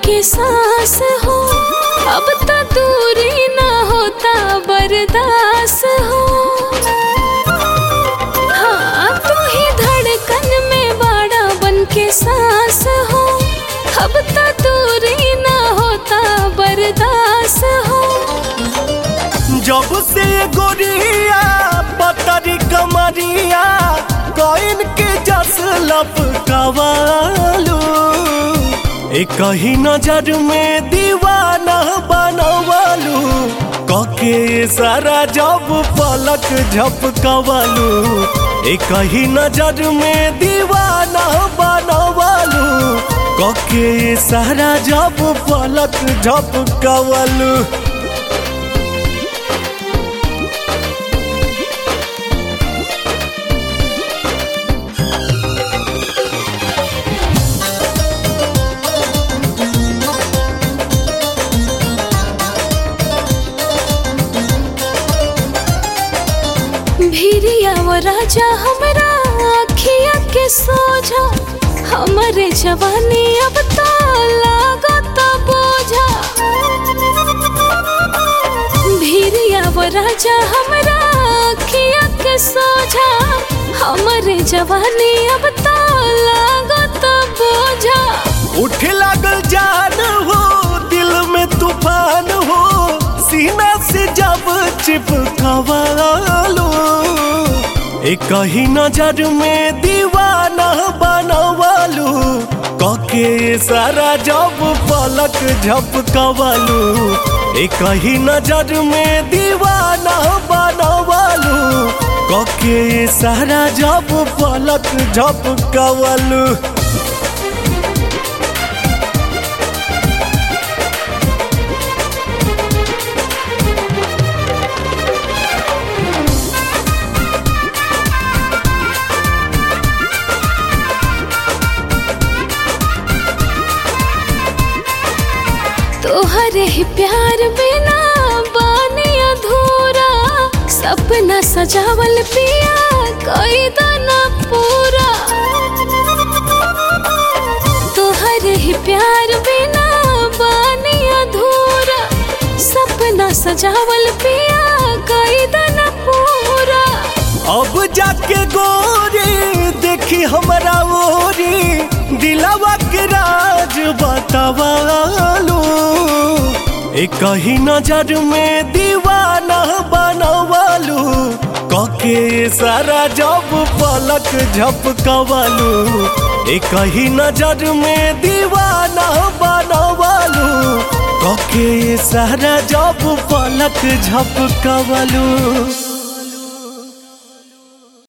के सांस हो, अब तो दूरी ना होता बर्दाश्त हो। हाँ तू ही धड़कन में बाड़ा बन के सांस हो, अब तो दूरी ना होता बर्दाश्त हो। जब से गोरिया पतरी कमरिया कोइन के जस लपकावालू, एक ही नजर में दीवाना बनवालू, कके सारा जब पलक झपकवालू, एक ही नजर में दीवाना बनवालू, कके सारा जब पलक झपकवालू। भिरिया वो राजा हमरा अखिया के सोझा, हमरे जवानी अब तो लागत बोझा। भिरिया वो राजा हमरा अखिया के सोझा, हमरे जवानी अब तो लागत बोझा। उठ लागल जान हो दिल में तूफान हो, सीना से जब चिपकवालू, एक ही नजर में दीवाना बनवालू, कके सारा जब पलक झपकवालू, एक ही नजर में दीवाना बनवालू, कके सारा जब पलक झपकवालू। तोहरे ही प्यार बिना बानी अधूरा, सपना सजावल पिया कोई दाना पूरा। तोहरे ही प्यार बिना बानी अधूरा, सपना सजावल पिया कोई दाना पूरा। अब जाके गोरी देखी हमरा ओरी, दिलवा के राज बतावालू, एक ही नजर में दीवाना बनवालू, कके सारा जब पलक झपकवालू, एक ही नजर में दीवाना बनवालू, कके सारा जब पलक झपकवालू।